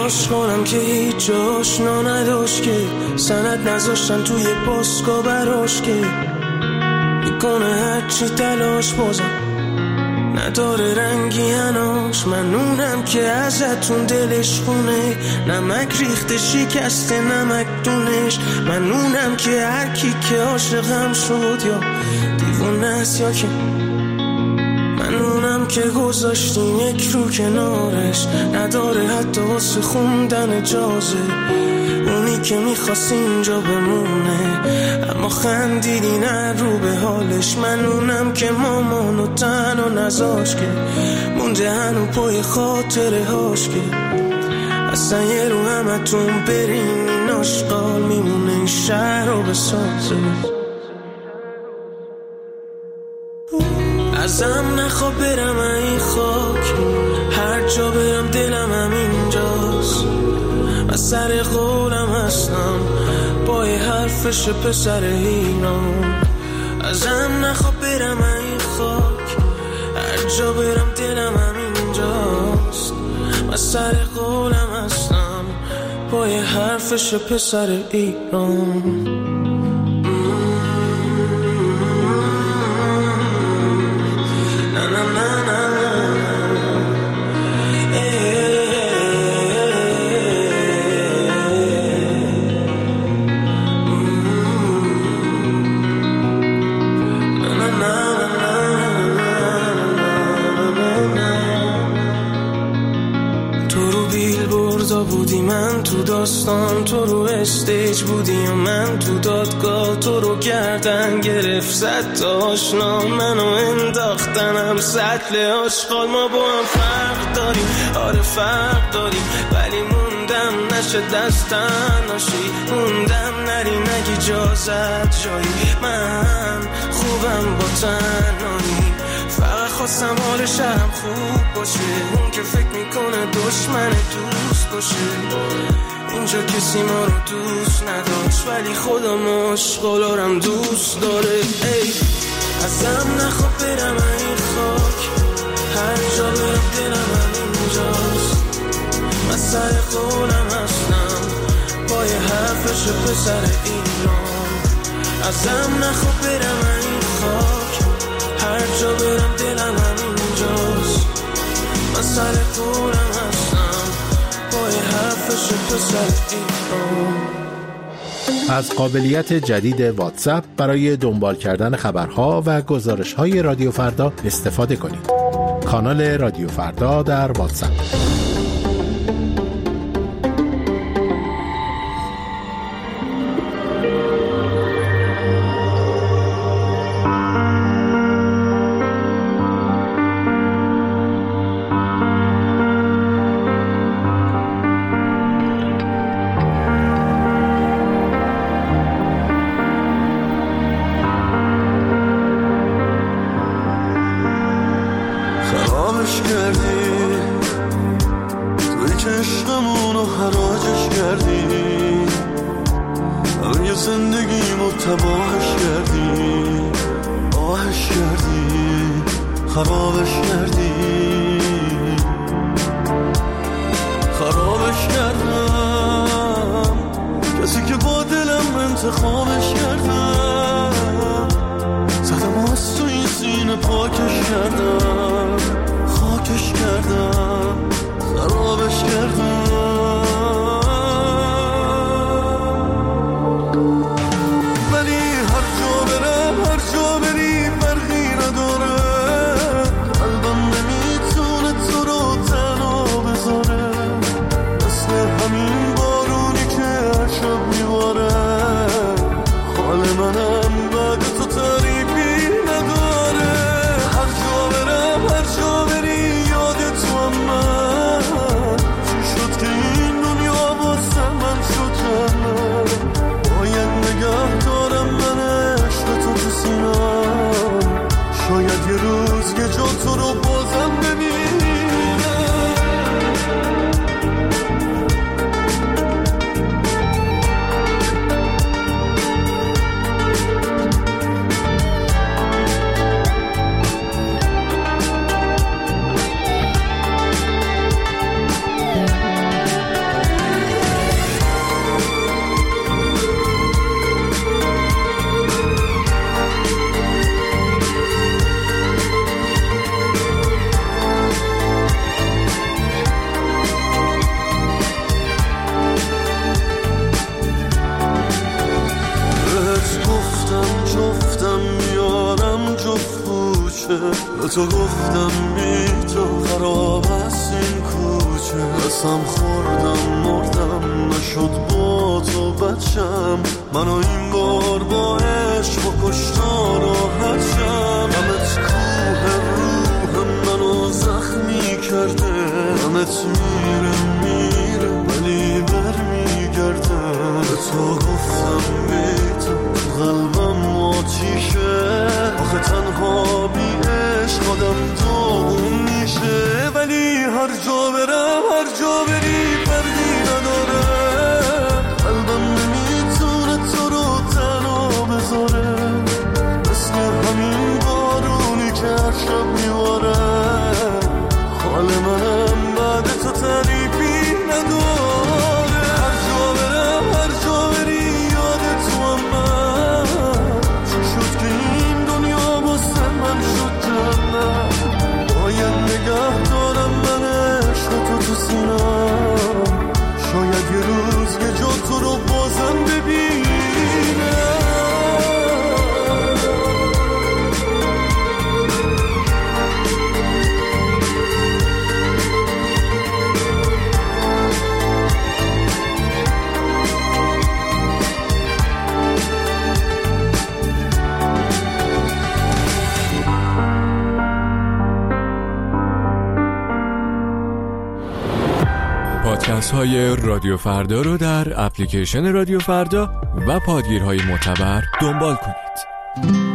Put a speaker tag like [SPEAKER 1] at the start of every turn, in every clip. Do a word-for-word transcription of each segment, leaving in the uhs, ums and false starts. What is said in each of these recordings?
[SPEAKER 1] عاشقانم که هیچ آشنا نداشت که سند نذاشتن توی پاسکا براش که میکنه هرچی تلاش بازم نداره رنگی هناش. من اونم که ازتون دلش خونه نمک ریخته شکسته نمک دونش. من اونم که هر کی که عاشقم شد یا دیوونه است یا که من اونم که گذاشتیم یک رو کنارش نداره حتی واسه خوندن اجازه. اونی که میخواست اینجا بمونه اما خندیدی نه رو به حالش. من اونم که مامانو تنها نذاش که مونده هنو پای خاطره هاش که اصلا یه رو همتون برین این آشقال میمونه این شهر رو بسازه. ازم نخوا برم این خاک هر جا برم دلم هم اینجاست. من سر قولم هستم با یه حرفش پسر ایران. ازم نخوا برم این خاک هر جا برم دلم هم اینجاست. من سر قولم هستم با یه حرفش پسر ایران. بودی من تو داستان تو رو استیج بودی و من تو دادگاه تو رو گردن گرفت زد تا آشنا منو انداختنم سطل آشغال. ما با هم فرق داریم آره فرق داریم ولی موندم نشه دستن ناشی موندم نری نگی اجازت جایی. من خوبم با تنهایی فقط خواستم حال شهرم خوب باشه. اون که فکر میکنه دشمن دوست باشه اینجا کسی ما رو دوست نداشت ولی خودم عاشقالارم دوست داره. ای ازم نخوا برم این خاک هر جا برم دلم هم اینجاست. من سر قولم هستم با یه حرفش پسر ایران. ازم نخوا برم این خاک هر جا برم دلم هم اینجاست. من سر قولم هستم با یه حرفش پسر ایران.
[SPEAKER 2] از قابلیت جدید واتساپ برای دنبال کردن خبرها و گزارش‌های رادیو فردا استفاده کنید. کانال رادیو فردا در واتساپ.
[SPEAKER 3] تو گفتم بی تو خراب است این کوچه، قسم خوردم مردم نشد با تو بچم، منو این بار با عشق و کشتار راحت شم. غمت کوه روح منو زخمی کرده، غمت میره میره ولی بر میگرده. به تو گفتم بی تو قلبم آتیشه، آخه تنها بی عشق آدم داغون میشه. ولی هر جا برم هر جا بری فردی نداره، قلبم نمیتونه تو رو تنها بذاره، مثل همین بارونی که هر شب میواره. حال منم بعد تو تعریفی نداره، هر جا برم هر جا بری یاد تو هم من. چی شد که این دنیا واسه من شد جنت، باید نگه دارم من عشق تو تو سینم، شاید یه روز یه جا تو رو بازم ببینم.
[SPEAKER 4] پادکست های رادیو فردا رو در اپلیکیشن رادیو فردا و پادگیرهای معتبر دنبال کنید.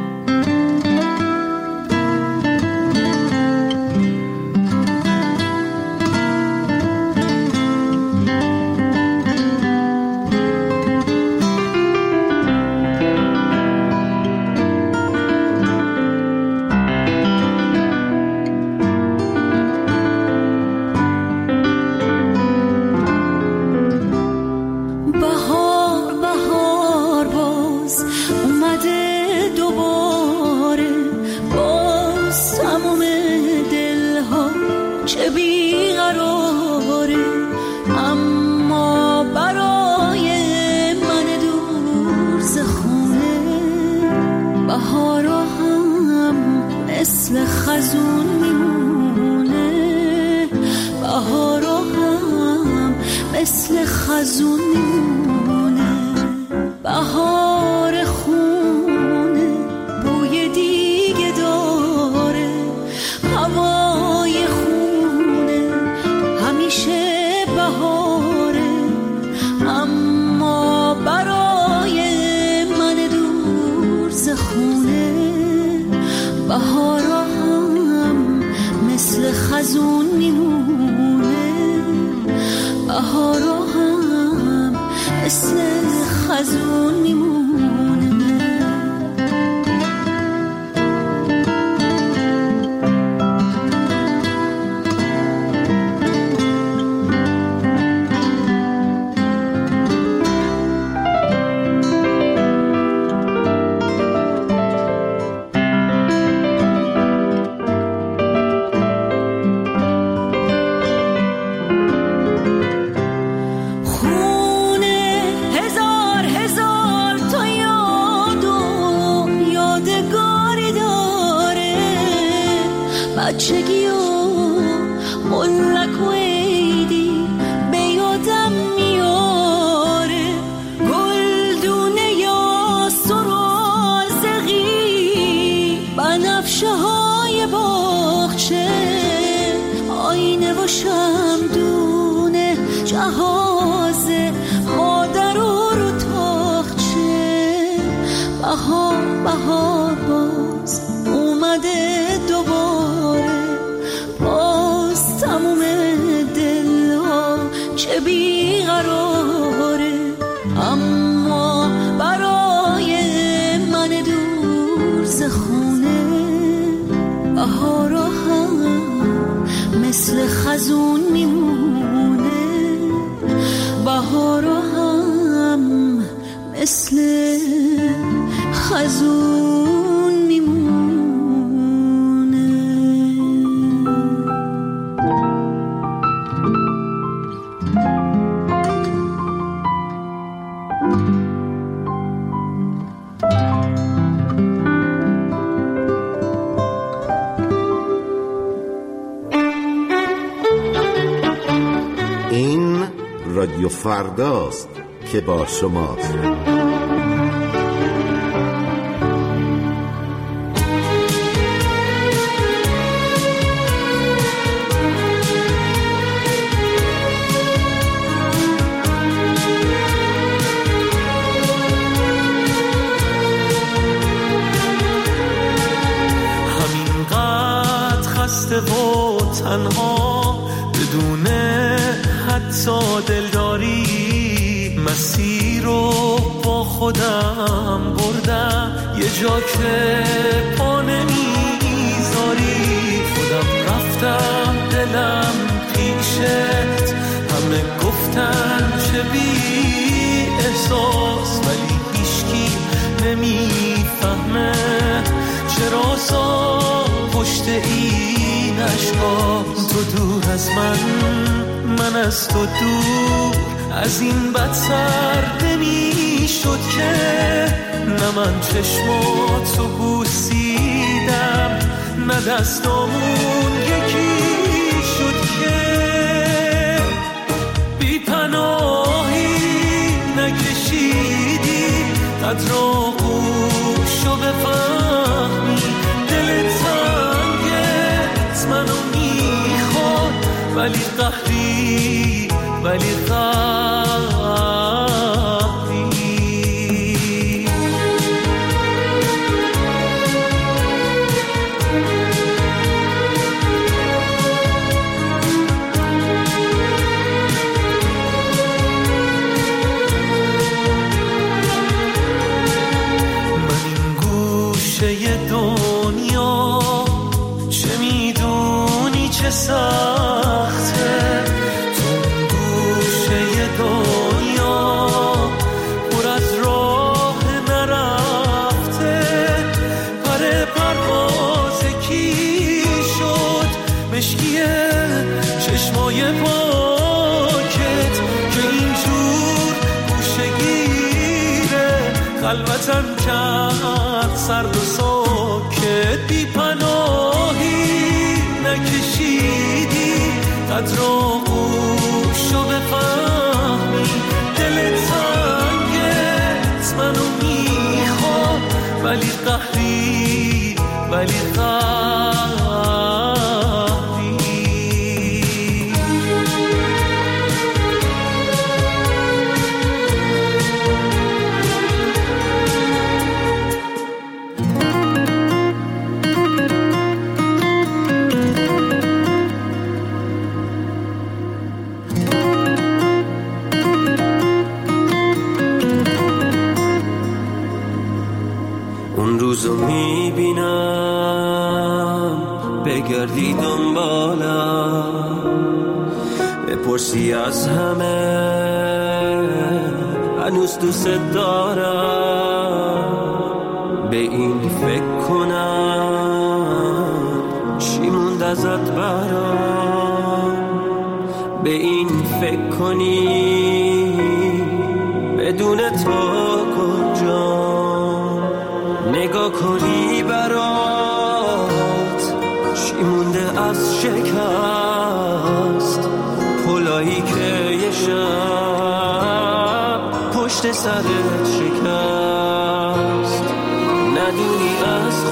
[SPEAKER 5] بچگی و ملک و عیدی به یادم میاره، گلدونه یا سرازقی بنفشه های باغچه، آینه و شمدونه جهاز مادر و رو تاخچه. بهار بهار باز اومده دوباره، باز تموم دلها چه بیقراره، اما برای من دور ز خونه بهارا هم مثل خزون میمونه، بهارا هم مثل خزون میمونه.
[SPEAKER 6] رادیو فرداست که با شماست.
[SPEAKER 1] و تنها بدون حتی دلداری مسیر رو با خودم بردم، یه جا که پا نمیذاری خودم رفتم دلم پیشت، همه گفتن چه بی احساس ولی هیچکی نمیفهمه چرا سا پشت این عشقا تو دور از من، من از تو دور، از این بدتر نمی شد که نه من چشماتو بوسیدم نه دستامون یکی شد که بی پناهی نکشیدی قدر آغوشو بفهمی، منو میخواد ولی قهری ولی قهری من این گوشه دنیا چه سخته، تو گوشه دنیا پر از راه نرفته، پر پرواز کی شد مشکیه چشمای پاکت که اینجور گوشه گیره خلوتم کرد سرد و ساکت، بی پناهی نکشیدی قدر آغوشو بفهمی، دلت تنگت منو میخواد ولی قهری ولی قهری روزو میبینم بگردی دنبالم، بپرسی از همه هنوز دوست دارم، به این فکر کنم چی موند ازت برام، به این فکر کنی بدون تو کجا نگاه کنی برات چی مونده از شکست، پلایی که یه شب پشت سرت شکست، ندونی از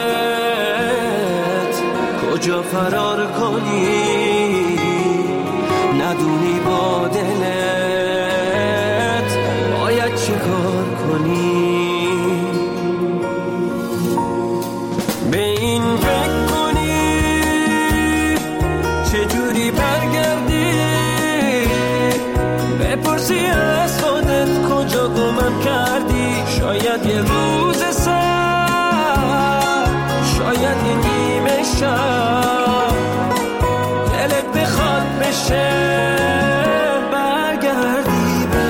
[SPEAKER 1] خودت کجا فرار کنی، ندونی با دلت باید چه کار کنی، به این فکر کنی چجوری برگردی، بپرسی از خودت کجا گمم کردی، شاید یه روز سر شاید یه نیمه شب دلت بخواد بشه برگردی به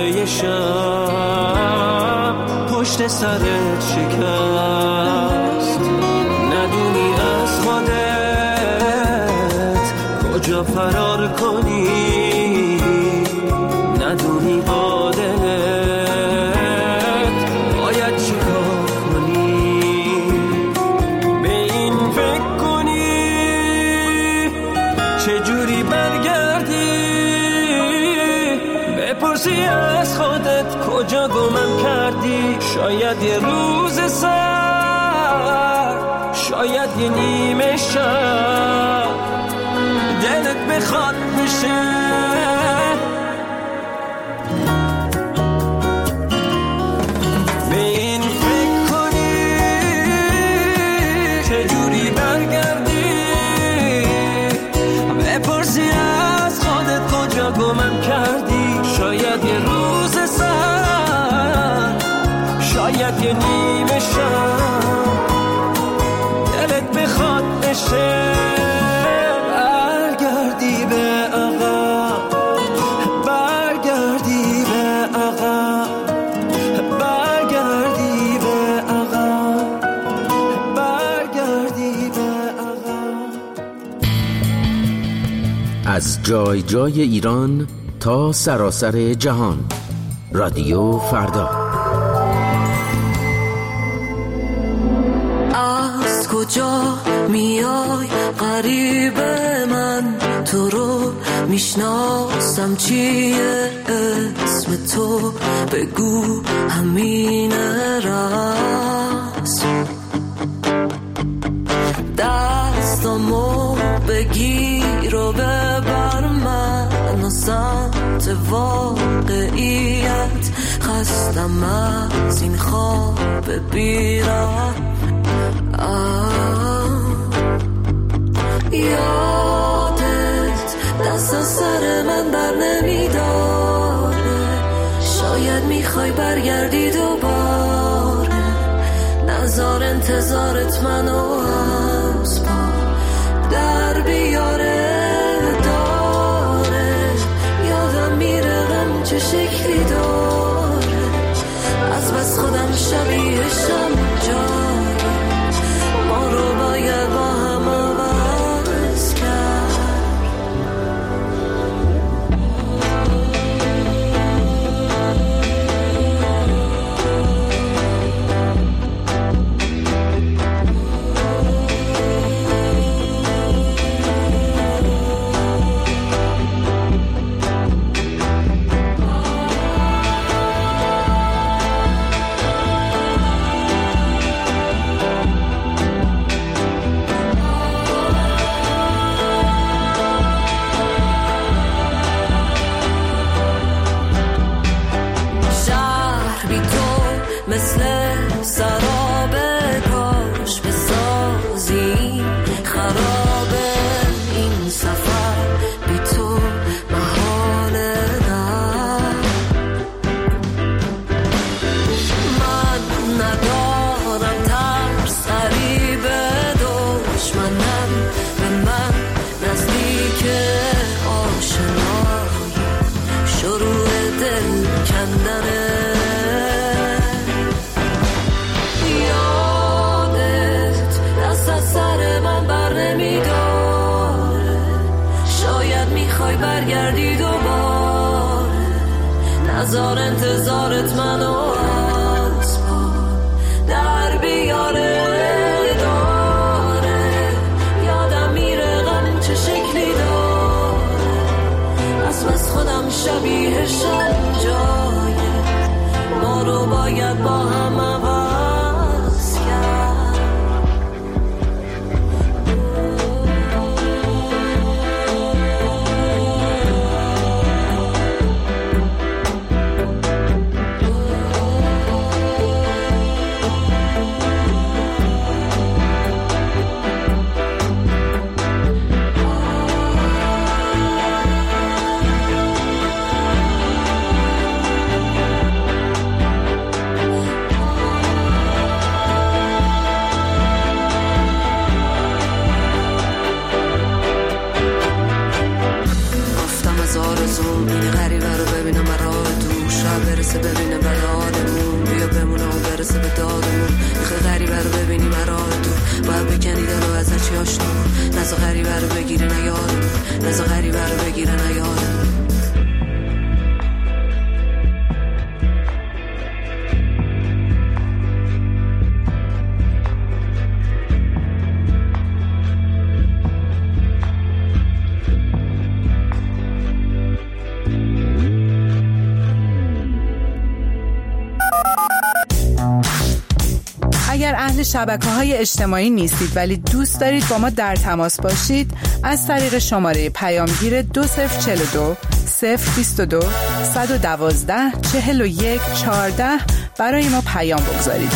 [SPEAKER 1] یه شب پشت سرت شکست، ندونی از خودت کجا فرار کنی، ندونی با دلت باید چی کار کنی. به این فکر کنی چجوری برگردی، بپرسی از خودت کجا گمم کردی. شاید یه روز سر، شاید یه نیمه شب دلت بخواد بشه. به این فکر کنی چجوری برگردی، بپرسی از خودت کجا گمم کردی. شاید یه روز سر، شاید یه نیمه شب دلت بخواد بشه. برگردی به عقب، برگردی به عقب، برگردی به عقب، برگردی به عقب.
[SPEAKER 7] از جای جای ایران تا سراسر جهان، رادیو فردا.
[SPEAKER 5] از کجا میای غریب من، تو رو میشناسم چیه اسم تو، بگو همینه راست. دستامو بگیر و ببر من و سمت واقعیت، خستم از این خواب بیرم. یادت دست از سر من بر نمیداره، شاید میخوای برگردی دوباره. نظر انتظارت منو از پا در بیاره داره. یادم میره غم چه شکلی داره، از بس خودم شبیهشم جاره. ما رو باید با هم عوض کرد. مثل سراب کاش بسازی خرابه این سفر، بی تو محاله نه. من ندارم ترس غریبه دشمنم به من نزدیک، آشنایی شروع دل کندنه. برگردی دوباره، نظر انتظارت منو از پا در بیاره داره. یادم میره غم چه شکلی داره، از بس خودم شبیهشم جایه. ما رو باید با هم عوض کرد. برسه ببینه بلالمون، بیا بمونه و برسه به دادمون. میخوای غریبه رو ببینی مراه تو، باید بکنی دلو از هرچی آشنامون. نزا غریبه رو بگیره نیارمون، نزا غریبه رو بگیره نیارمون.
[SPEAKER 8] اگر اهل شبکه‌های اجتماعی نیستید ولی دوست دارید با ما در تماس باشید، از طریق شماره پیامگیر دو صفر چهل و دو صفر بیست و دو صد و دوازده چهل و یک چهارده برای ما پیام بگذارید.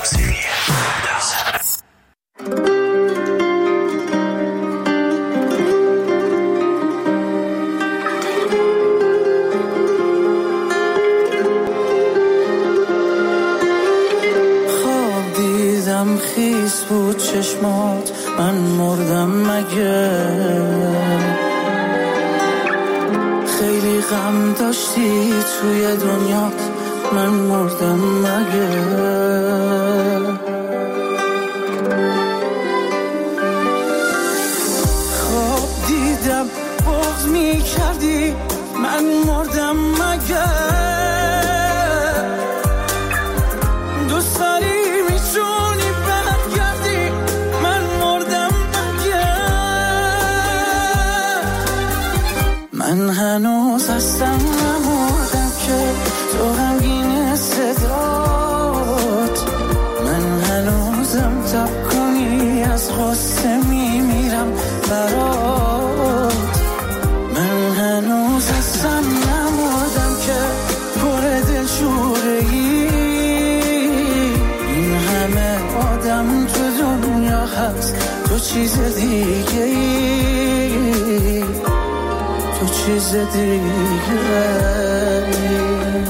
[SPEAKER 9] خیس بود چشمات، من مردم مگه؟ خیلی غم داشتی توی دنیات، من مردم مگه؟ خواب دیدم بغض می کردی، من مردم مگه؟ دوست داری میتونی برگردی، من مردم مگه؟ من هنوز هستم نمردم که تو غمگین صدات، من هنوزم تب کنی از غصه میمیرم برات. من هنوز هستم نمردم که پر دلشوره‌ای، این همه آدم تو دنیا هست، تو چیز دیگه ای، تو چیز دیگه ای.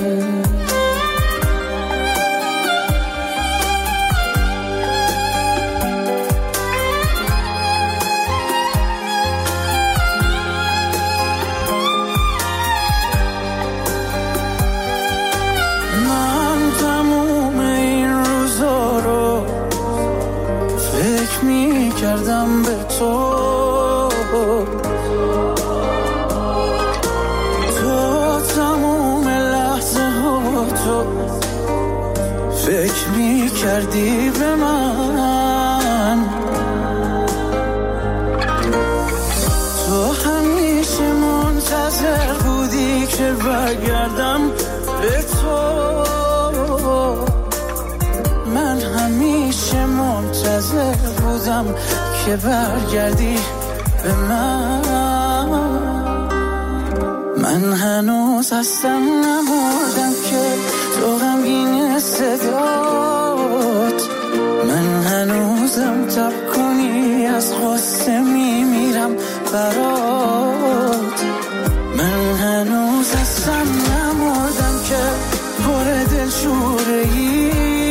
[SPEAKER 9] کردم به تو، تو تموم لحظه ها تو فکر می کردی به من، تو همیشه منتظر بودی که برگردم به تو، من همیشه منتظر بودم که برگردی به من. من هنوز هستم نمردم که تو غمگین صدات، من هنوزم تب کنی از غصه میمیرم برات. من هنوز هستم نمردم که پر دلشوره‌ای،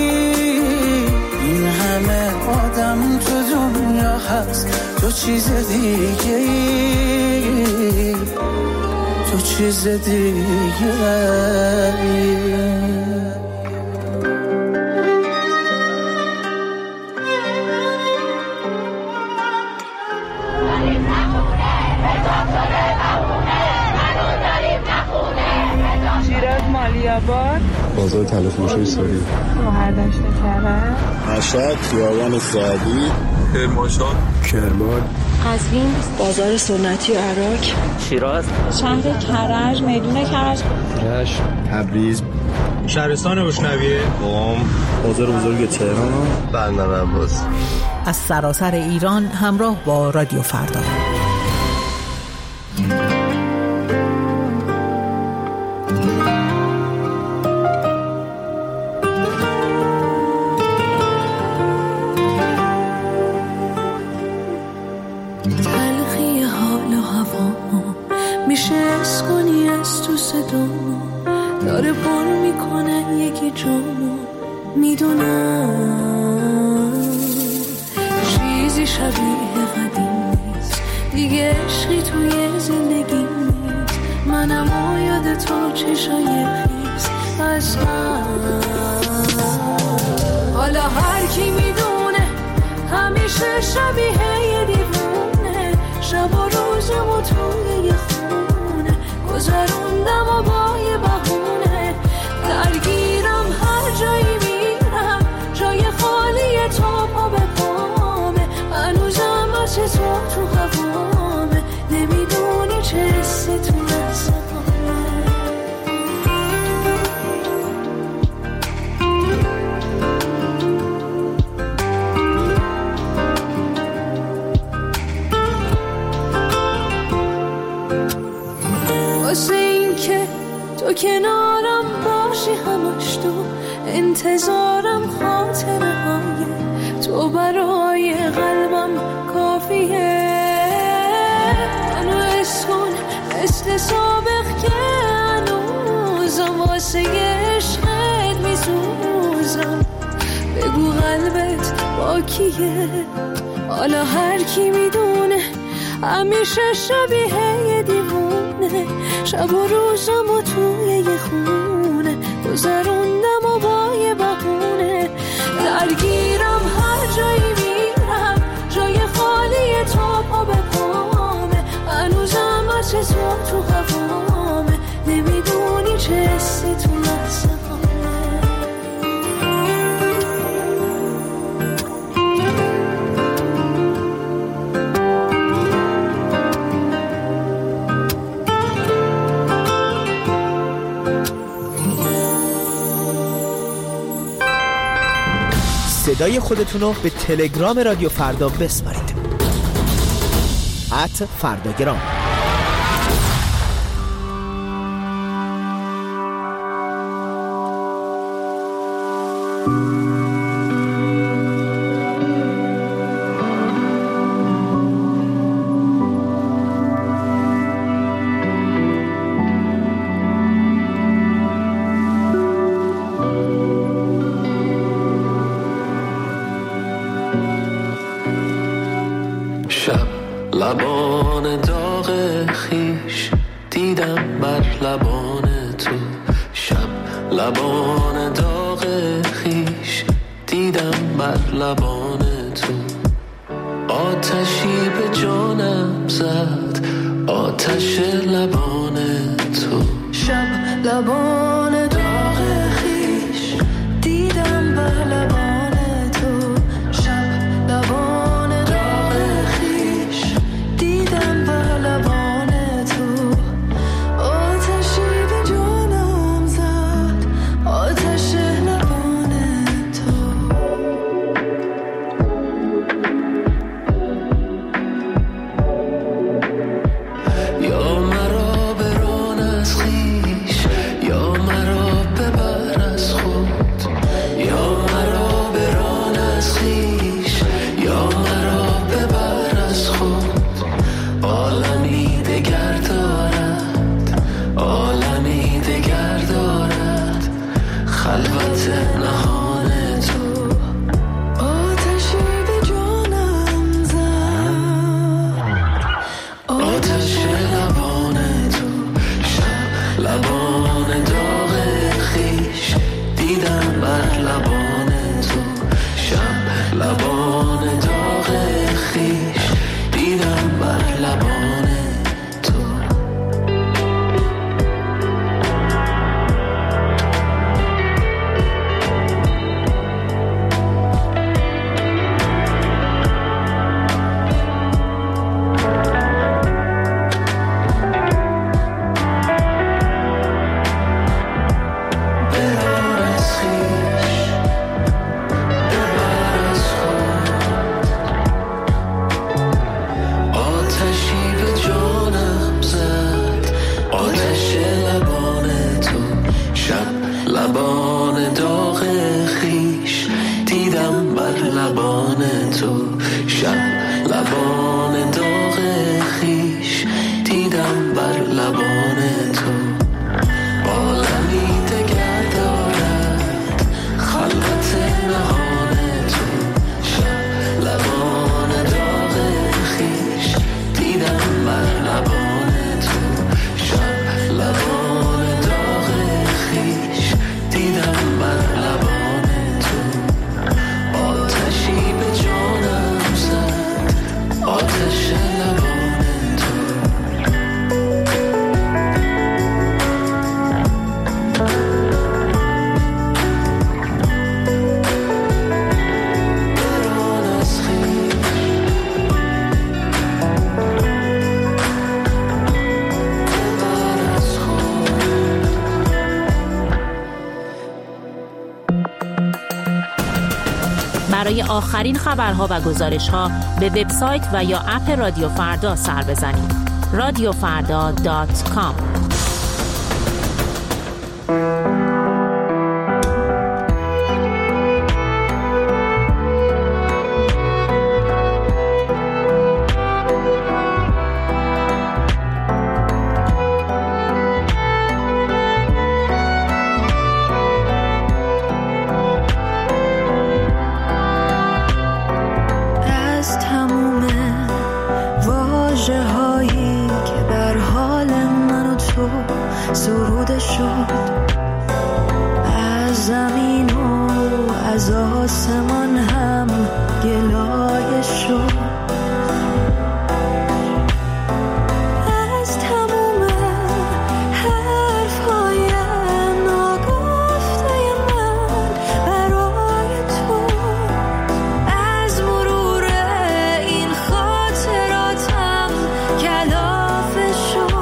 [SPEAKER 9] این همه آدم تو دنیا هست، تو چیز دیگه ای، تو چیز دیگه ای.
[SPEAKER 8] شیراز مالیاباد،
[SPEAKER 10] بازار تلفروشی ساری،
[SPEAKER 8] مهردشت کرد،
[SPEAKER 10] مشهد خیابان سعدی، کرمانشاه، کرمان،
[SPEAKER 11] قزوین، بازار سنتی عراق،
[SPEAKER 12] شیراز،
[SPEAKER 11] شهر کرج، میدون کرج،
[SPEAKER 10] رشت، تبریز،
[SPEAKER 13] شهرستان بشنویه،
[SPEAKER 10] قم، بازار بزرگ تهران، بندر عباس.
[SPEAKER 14] از سراسر ایران همراه با رادیو فردا.
[SPEAKER 5] تلخی حال و هوا میشه اس کنی از تو صدا، داره پر میکنه یکی جامو، میدونم چیزی شبیه قدیم نیست دیگه، عشقی توی زندگی نیست، منم و یاد تو چشای خیز
[SPEAKER 12] از من. حالا هر کی میدونه همیشه شبیه یه دیوونه، شب و روزمو توی یه خونه گذروندم و با یه بهونه. درگیرم هر جایی میرم، جای خالی تو پا به پامه، هنوزم از تو تو هوامه، نمیدونی چه حسی تو لحظه واسه این که تو کنارم باشی همش، تو انتظارم خاطره های تو برای قلبم کافیه. منو اسکن مثل سابق که هنوزم واسه عشقت میسوزم، بگو قلبت با کیه. حالا هر کی میدونه همیشه شبیه یه دیوونه، شب و روزم و توی یه خونه گذروندم و با یه بهونه. درگیرم هر جایی میرم، جای خالی تو پا به پامه، هنوزم از تو تو هوامه، نمیدونی چه حسی تو لحظه
[SPEAKER 15] صدای خودتونو به تلگرام رادیو فردا بسپارید. ات فرداگرام.
[SPEAKER 1] لبان داغ خیش دیدم بر لبان تو، شب لبان داغ خیش دیدم بر لبان تو. آتشی به جانم زد، آتش لبان تو.
[SPEAKER 12] شب لبان داغ خیش دیدم بر لبان تو، شب لبان داغ خیش دیدم بر لبان تو. آتشی به جانم زد، آتش لبان تو. یا مرا بران از خویش، یا مرا ببر از خود، یا مرا بران از خویش، یا مرا ببر از خود. عالمی دگر دارد، عالمی دگر دارد، خلوت نهان تو. آتشی به جانم زد، آتش لبان تو. شب لبان داغ خیش دیدم بر لبان تو، شب لبان داغ خیش دیدم بر لبان تو. ببر از خویش، ببر از خود. آتشی به جانم زد، آتش لبان تو. شب لبان داغ خیش دیدم بر لبان تو، شب لبان داغ خیش دیدم بر لبان تو. عالمی دگر دارد، خلوت نهان تو. شب لبان داغ خیش دیدم بر لبان تو، شب لبان داغ خیش
[SPEAKER 16] برای آخرین خبرها و گزارش‌ها به وبسایت و یا اپ رادیو فردا سر بزنید. رادیو فردا دات کام.
[SPEAKER 12] سروده شد از زمین و از آسمان هم گلایه شد از تموم حرفهای ناگفته من برای تو از مرور این خاطراتم کلافه شد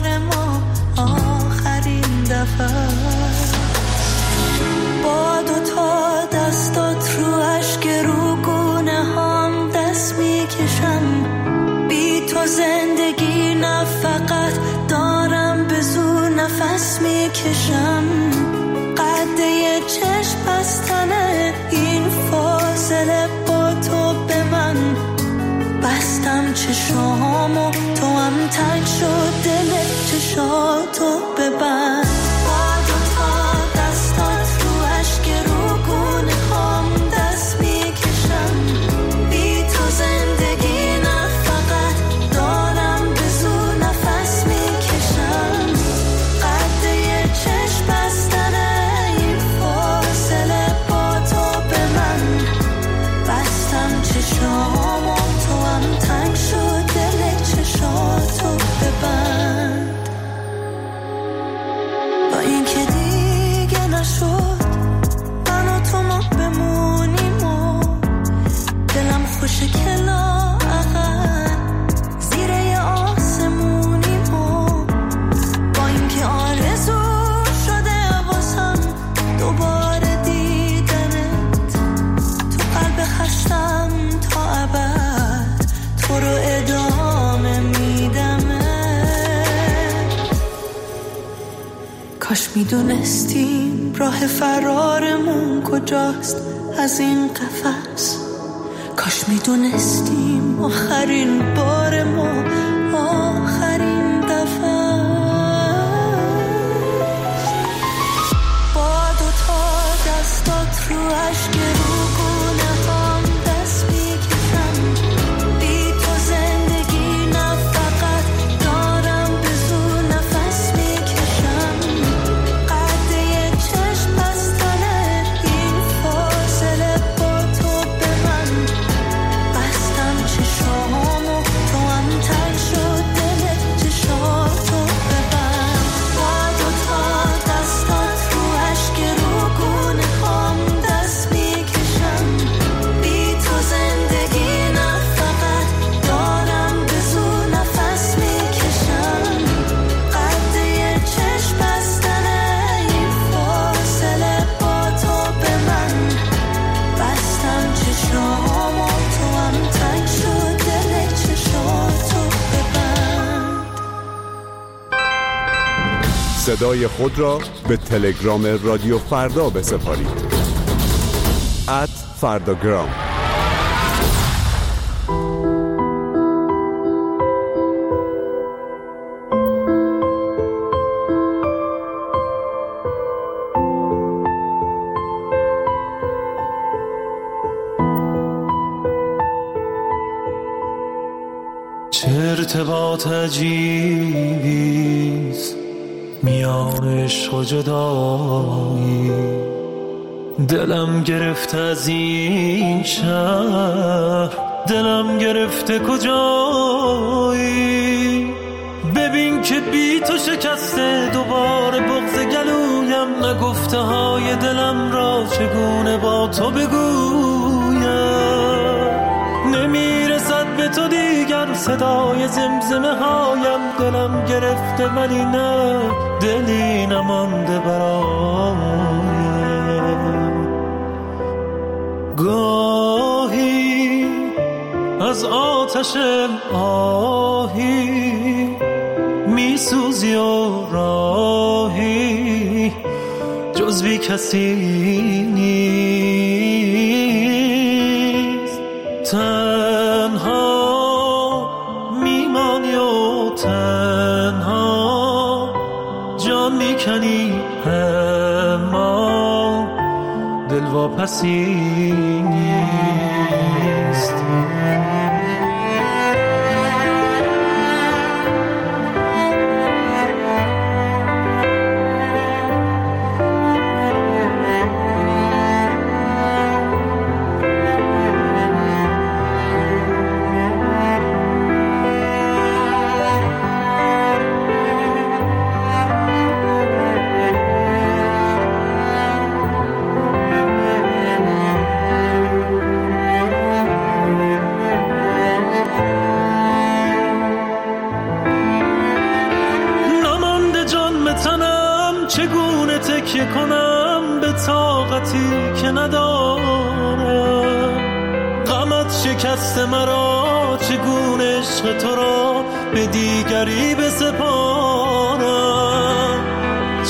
[SPEAKER 12] با دو
[SPEAKER 9] دست میکشم قده چشم بستنه این فاصله با تو به من بستم چشامو تو هم تنگ شد دل چشاتو ببند با دوتا دستات رو عشق روگونه هم دست میکشم بی تو زندگی نه فقط دارم به زور نفس میکشم قده چشم بستنه این فاصله با تو به من بستم چشامو تو هم تنگ شد دل چشاتو ببند با اینکه دیگه نشد من و تو ما بمونیم و دلم خوشه که لااقل زیر یه آسمونیم و با اینکه آرزو شده واسم دوباره دیدنت تو قلب خستم تا ابد تو رو ادامه میدمه کاش میدونستیم راه فرارمون کجاست از این قفس کاش میدونستیم آخرین بار ما آخرین دفعه با دوتا دستات رو عشق روگونه هم دست میکشم بی تو زندگی نه فقط دارم به زور نفس میکشم قده چشم بستنه این فاصله با تو به من بستم چشامو تو هم تنگ شد دل چشاتو ببند با دوتا دستات رو عشق روگونه هم دست میکشم بی تو زندگی نه فقط دارم به زور نفس میکشم قده چشم بستنه این فاصله با تو به من بستم چشامو تو هم تنگ شد دل چشاتو ببند
[SPEAKER 17] صدای خود را به تلگرام رادیو فردا بسپارید ات فرداگرام.
[SPEAKER 1] چه ارتباط عجیبیست میان عشق و جدایی دلم گرفته از این شهر دلم گرفته کجایی ببین که بی تو شکسته دوباره بغض گلویم نگفته های دلم را چگونه با تو بگویم نمیرسد به تو دیگر صدای زمزمه هایم دلم گرفته ولی نه دلی نمانده برایم گاهی از آتش آهی میسوزی و راهی جز بی کسی نیست تنها میمانی و تنها جان میکنی اما دل واپسی نیست چگونه تکیه کنم به طاقتی که ندارم غمت شکست مرا چگونه عشق تو را به دیگری بسپارم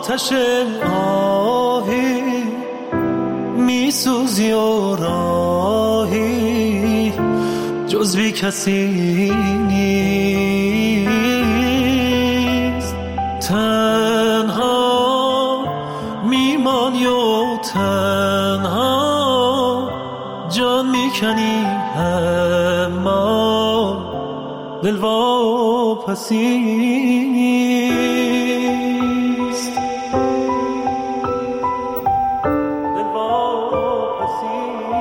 [SPEAKER 1] آتش آهی میسوزی و راهی جز بی کسی نیست تنها میمانی و تنها جان میکنی اما دل واپسی نیست دل واپسی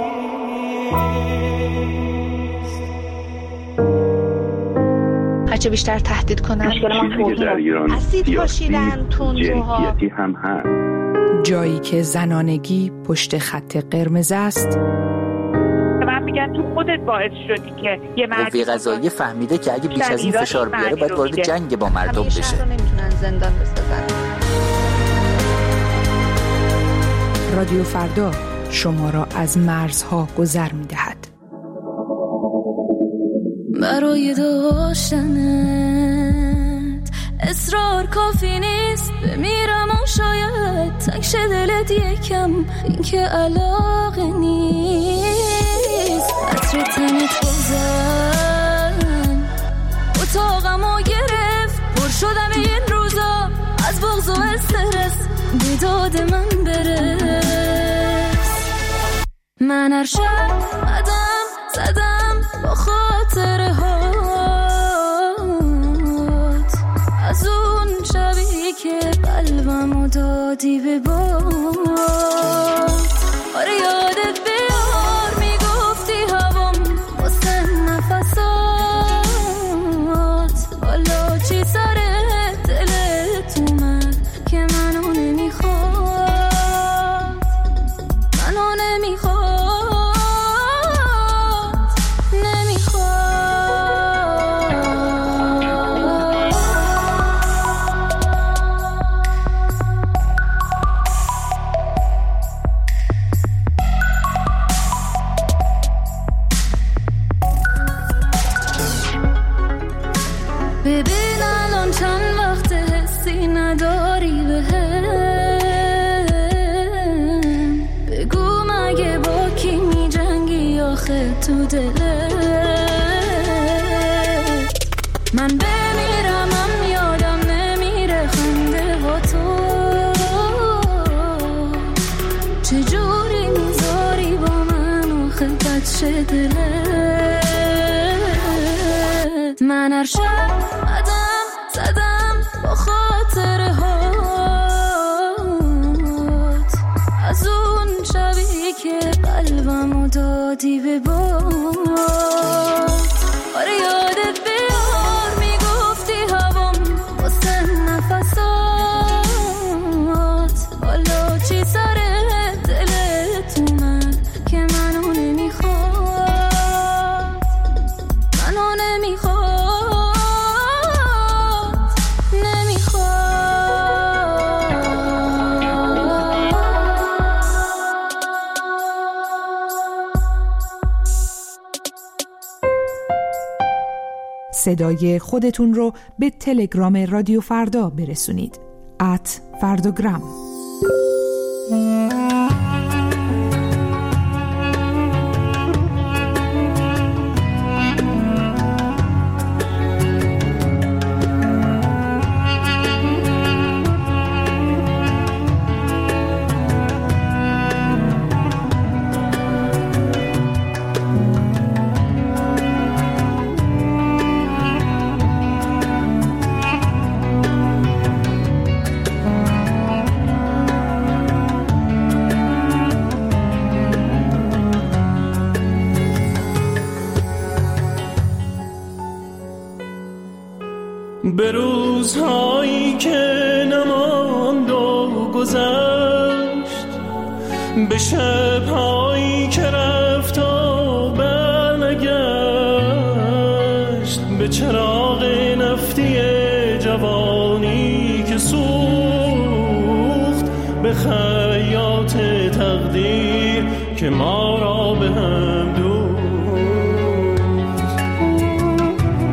[SPEAKER 1] نیست
[SPEAKER 11] هرچه بیشتر تهدید کنن
[SPEAKER 18] مشکل ما در ایران
[SPEAKER 11] اسید پاشیدن تندروها
[SPEAKER 18] هم هست
[SPEAKER 8] جایی که زنانگی پشت خط قرمز است
[SPEAKER 19] میگن تو خودت باعث شدی که یه مردی
[SPEAKER 20] قوه قضاییه فهمیده که اگه بیش از این فشار بیاره باید وارد جنگ با مردم بشه.
[SPEAKER 11] شهر رو نمیتونن زندان بسازن.
[SPEAKER 8] رادیو فردا شما را از مرزها گذر می‌دهد.
[SPEAKER 12] برای داشتنت اصرار کافی نیست، بمیرم و شاید تنگ شه دلت یکم، این که علاقه نیست. عطر تنت بزن اتاقمو گرفت، پر شدم این روزا از بغض و استرس، به داد من برس. من هر شب قدم زدم با خاطره هات، از اون شبی که قلبمو دادی به باد. آره یادت بیار میگفتی هوام واسه نفسات، حالا چی سر دلت اومد که منو نمیخواد، منو نمیخواد. تو دلت من بمیرم هم یادم نمیره خنده ها تو چجوری میذاری با من و خلقت شه دلت. من هر شب قدم زدم با خاطره هات، از اون شبی که قلبمو دادی به باد. آره یادت بیار میگفتی هوام واسه نفسات، حالا چی سر دلت اومد که منو نمیخواد، منو نمیخواد، نمیخواد.
[SPEAKER 8] صدای خودتون رو به تلگرام رادیو فردا برسونید. ات فرداگرام.
[SPEAKER 1] به روزهایی که نماند و گذشت، به شبهایی که رفت و برنگشت، به چراغ نفتی جوانی که سوخت، به خیاط تقدیر که ما را به هم دوخت.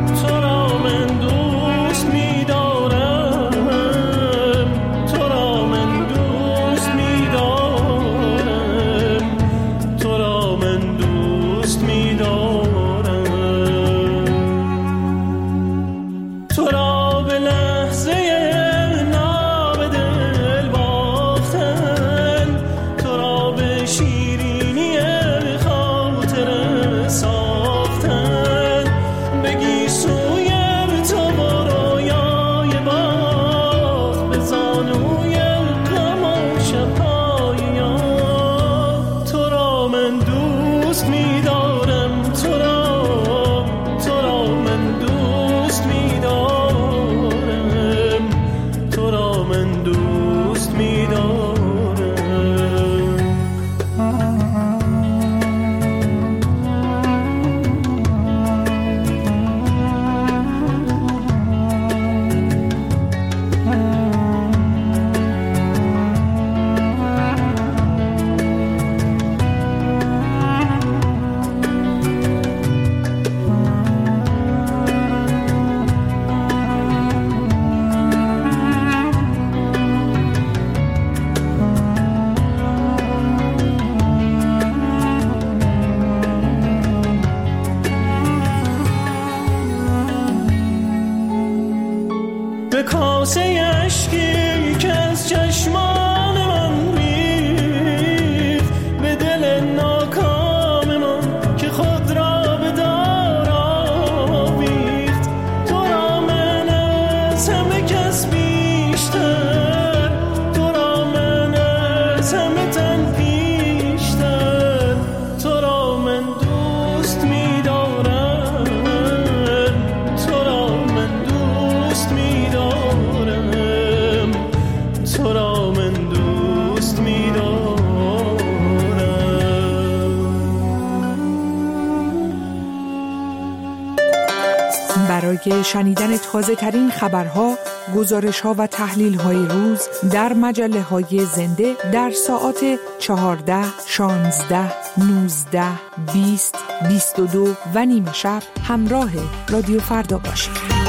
[SPEAKER 1] تو را من اشکی که از چشمان من ریخت به دل ناکام من که خود را به دار آویخت. تو را من از همه کس بیشتر، تو را من از همه تن پیشتر، تو را من دوست می‌دارم، تو را من دوست می‌دارم، تو را من دوست می‌دارم.
[SPEAKER 8] برای شنیدن تازه ترین خبرها، گزارش ها و تحلیل های روز در مجله های زنده در ساعات چهارده، شانزده، نوزده، بیست، بیست و دو و نیمه شب همراه رادیو فردا باشید.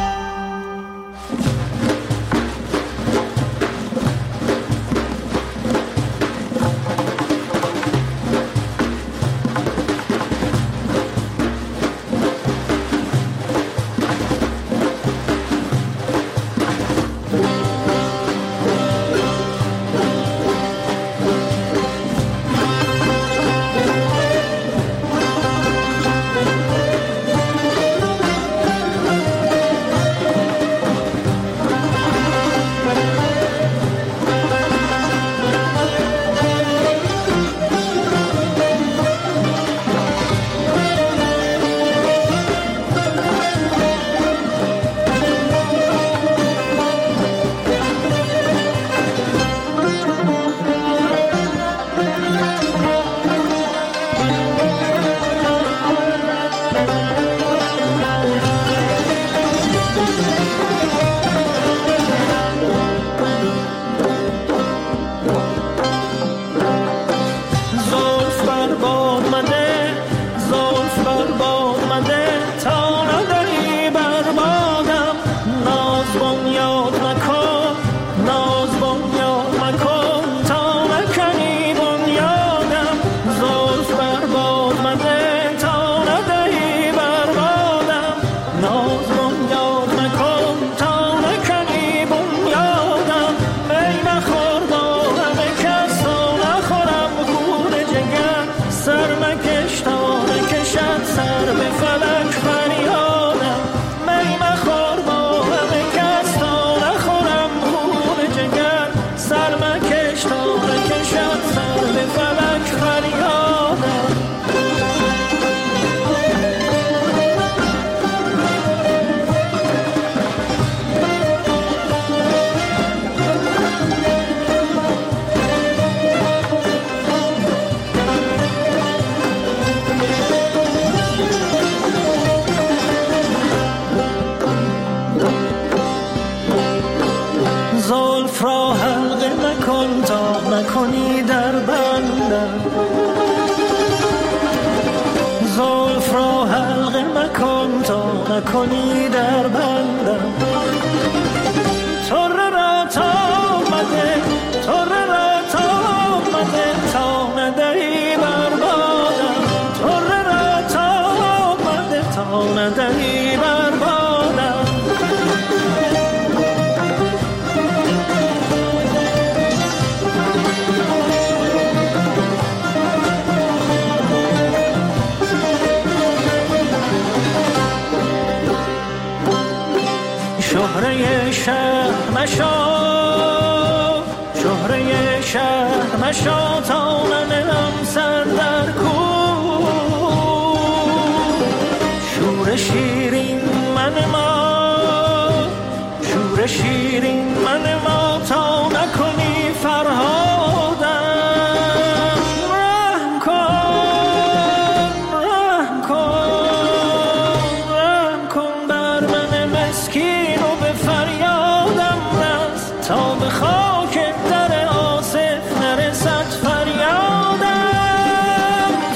[SPEAKER 1] نکنی در بندم، زلف را حلقه مکن تا نکنی در بندم. طره را تا آمده، طره را تا آمده تا ندهی بر بادم، طره را تا آمده تا ندهی بر بادم. شهره شهر مشا، شهره شهر مشا تا ننم سر در کو. شور شیرین من ما، شور شیرین من ما تا نکنی فرهادم. رحم کن، رحم کن، رحم کن بر من مسکین و به فریادم رس تا به خاک در آصف نرسد فریادم.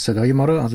[SPEAKER 21] صدای ما رو از